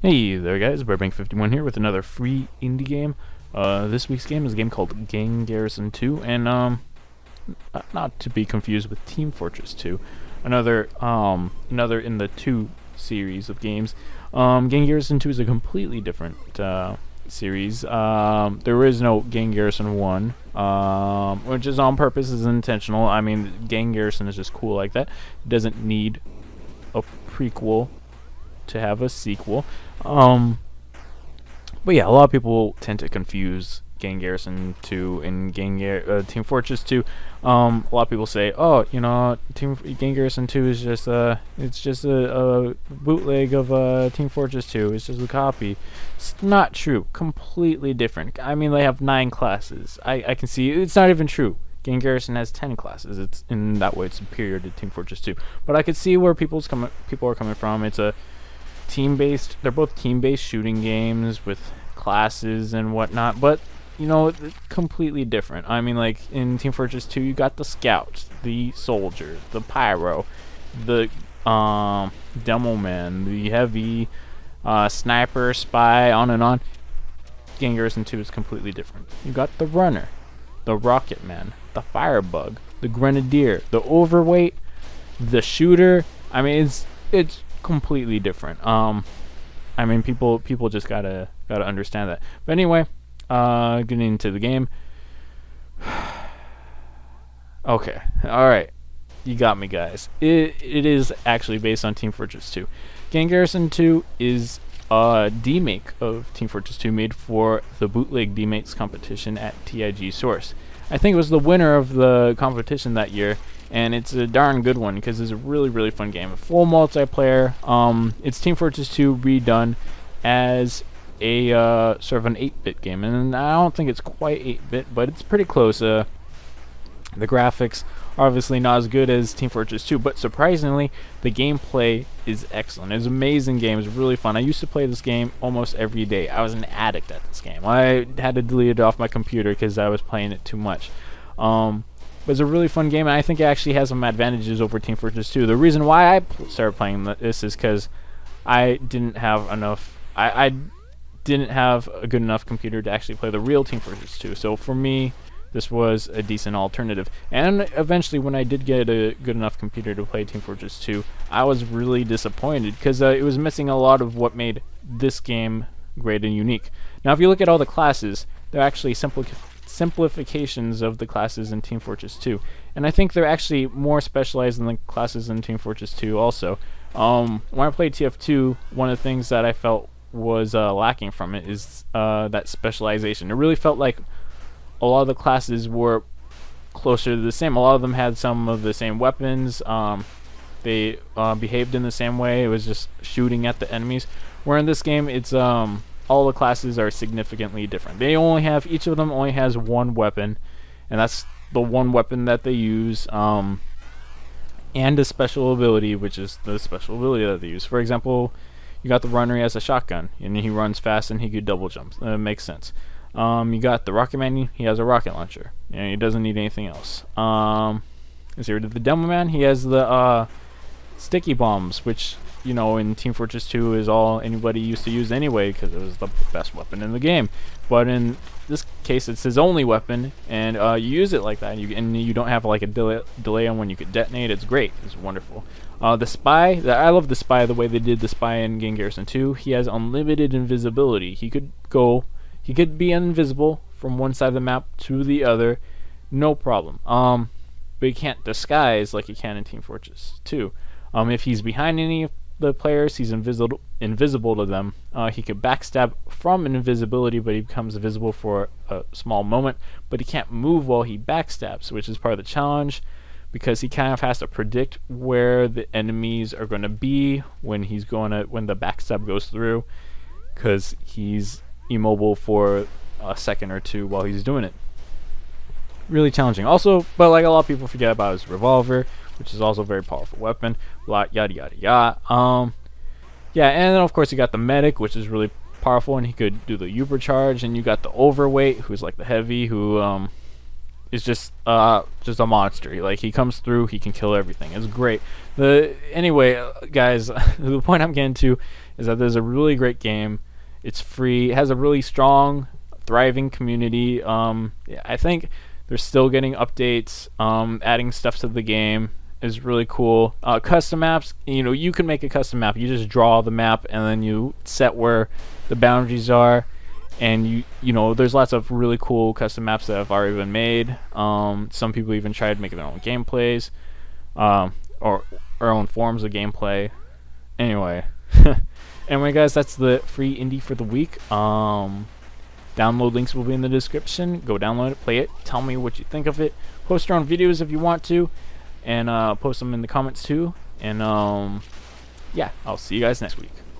Hey there guys, Burbank51 here with another free indie game. This week's game is a game called Gang Garrison 2, and not to be confused with Team Fortress 2, another in the 2 series of games. Gang Garrison 2 is a completely different series. There is no Gang Garrison 1, which is on purpose, is intentional. I mean, Gang Garrison is just cool like that. It doesn't need a prequel to have a sequel. But yeah, a lot of people tend to confuse Gang Garrison 2 and Team Fortress 2. A lot of people say, oh, you know, Gang Garrison 2 is just a bootleg of Team Fortress 2. It's just a copy. It's not true. Completely different. I mean, they have 9 classes. I can see it's not even true. Gang Garrison has 10 classes. It's in that way it's superior to Team Fortress 2. But I could see where people are coming from. It's a team-based. They're both team-based shooting games with classes and whatnot. But you know, completely different. I mean, like in Team Fortress 2, you got the scout, the soldier, the pyro, the demo man, the heavy sniper, spy, on and on. Gang Garrison 2 is completely different. You got the runner, the rocket man, the firebug, the grenadier, the overweight, the shooter. I mean, it's completely different. I mean, people just gotta understand that. But anyway, getting into the game. Okay, all right, you got me, guys. It is actually based on Team Fortress 2. Gang Garrison 2 is a demake of Team Fortress 2 made for the bootleg demakes competition at TIG Source. I think it was the winner of the competition that year, and it's a darn good one because it's a really fun game. A full multiplayer. It's Team Fortress 2 redone as a sort of an 8-bit game, and I don't think it's quite 8-bit, but it's pretty close. The graphics are obviously not as good as Team Fortress 2, but surprisingly, the gameplay is excellent. It's an amazing game. It's really fun. I used to play this game almost every day. I was an addict at this game. I had to delete it off my computer because I was playing it too much. But it's a really fun game, and I think it actually has some advantages over Team Fortress 2. The reason why I started playing this is because I didn't have enough. I didn't have a good enough computer to actually play the real Team Fortress 2. So for me, this was a decent alternative. And eventually, when I did get a good enough computer to play Team Fortress 2, I was really disappointed because it was missing a lot of what made this game great and unique. Now, if you look at all the classes, they're actually simplifications of the classes in Team Fortress 2. And I think they're actually more specialized than the classes in Team Fortress 2 also. When I played TF2, one of the things that I felt was lacking from it is that specialization. It really felt like a lot of the classes were closer to the same. A lot of them had some of the same weapons. They behaved in the same way. It was just shooting at the enemies. Where in this game, it's all the classes are significantly different. Each of them only has one weapon, and that's the one weapon that they use. And a special ability, which is the special ability that they use. For example, you got the runner, he has a shotgun, and he runs fast and he could double jump. That makes sense. You got the rocket man, he has a rocket launcher, and he doesn't need anything else. Let's see, the demo man, he has the sticky bombs, which, you know, in Team Fortress 2 is all anybody used to use anyway because it was the best weapon in the game. But in this case, it's his only weapon, and you use it like that, and you don't have like a delay on when you could detonate. It's great. It's wonderful. The spy, I love the spy, the way they did the spy in Gang Garrison 2. He has unlimited invisibility. He could be invisible from one side of the map to the other, no problem. But he can't disguise like he can in Team Fortress 2. If he's behind any of the players, he's invisible to them. He could backstab from invisibility, but he becomes invisible for a small moment. But he can't move while he backstabs, which is part of the challenge, because he kind of has to predict where the enemies are going to be when the backstab goes through, because he's immobile for a second or two while he's doing it. Really challenging. Also, but like a lot of people forget about his revolver, which is also a very powerful weapon. Yada yada yada. Yeah, and then of course you got the medic, which is really powerful, and he could do the Uber charge. And you got the overweight, who's like the heavy, who just a monster. Like, he comes through, he can kill everything. It's great. Anyway, guys, the point I'm getting to is that there's a really great game. It's free. It has a really strong, thriving community. I think they're still getting updates, adding stuff to the game is really cool. Custom maps, you can make a custom map. You just draw the map and then you set where the boundaries are, and there's lots of really cool custom maps that have already been made. Some people even tried making their own gameplays, or own forms of gameplay. Anyway, guys, that's the free indie for the week. Download links will be in the description. Go download it, play it, tell me what you think of it. Post your own videos if you want to, and post them in the comments too. And yeah, I'll see you guys next week.